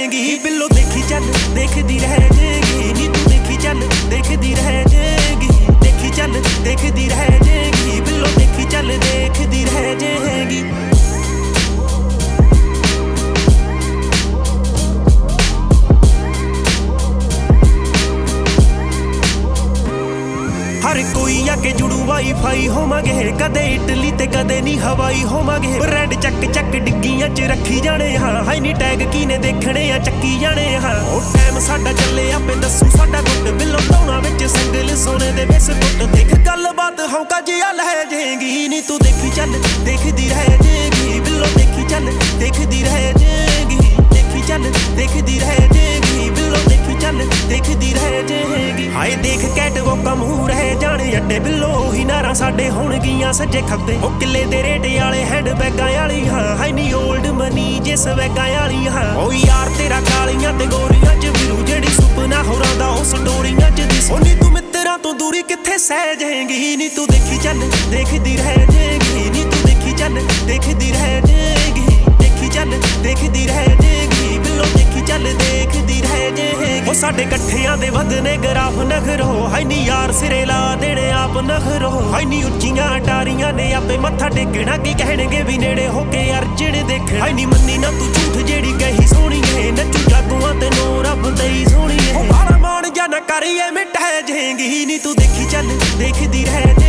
ਜਾਏਗੀ ਬਿੱਲੋ ਦੇਖੀ ਚੱਲ ਦੇਖਦੀ ਰਹਿ ਜਾਏਗੀ ਨੀ ਤੂੰ ਦੇਖੀ ਚੱਲ ਦੇਖਦੀ ਰਹਿ ਜਾਏਗੀ ਦੇਖੀ ਚੱਲ ਦੇਖਦੀ ਰਹਿ ਜਾਏਗੀ ਬਿੱਲੋ ਦੇਖੀ ਚੱਲ ਦੇਖਦੀ ਰਹਿ ਜਾਏਗੀ हर कोई आके जुड़ू वाईफाई होवांगे कदे इटली ते कदे नी हवाई होवांगे रेड चक चक डिग्गियां च रखी जाने हाँ हाई नी टैग कीने देखने आ चक्की जाने हाँ ओ टाइम साडा चले आपे दसू साडा गुट बिल्लो टौना विच संगल सोने दे बिस्कुट देख गल बात हौका जिया लै जाएगी नी तू देखी चल देखदी रह जाएगी बिल्लो देखी चल देखदी रह जाएगी देखी चल देखदी रह जाएगी बिल्लो देखी चल देखदी रह जाएगी हाय देख कैट वो कम रह जाने अड्डे बिल्लो ही नारा साडे होणगियां सज्जे खब्बे ओ किले दे रेटे वाले हैंडबैगां वाली हाँ हाय नी ओल्ड मनी जे स्वैगां वाली हाँ ओ यार तेरा कालियां ते गोरियां च बिरू जेड़ी सुपना होरां दा ओ स्टोरियां च दिस ओ नी तू मित्तरां तो दूरी कित्थे सह जाएगी नी तू देखी चल देखदी रह जाएगी नी तू देखी चल देखदी रह जाएगी देखी चल देखदी रह जाएगी बिल्लो देखी चल देखदी रह जाएगी ओ साडे कट्ठियां दे वधने ग्राफ नखरो हाय नी यार सिरे ला देने आप नखरो हाय नी उच्चियां अटारियां ने आपे मत्था टेकना की कहणगे भी नेड़े होके अर्जण देखण हाय नी मन्नी ना तू झूठ जेड़ी कही सोहणी है नच्चू जागुआं ते नो रब दई सोहणी है ओ बाला मान जा ना करिए मिट जाएगी नी तू देखी चल देखदी रह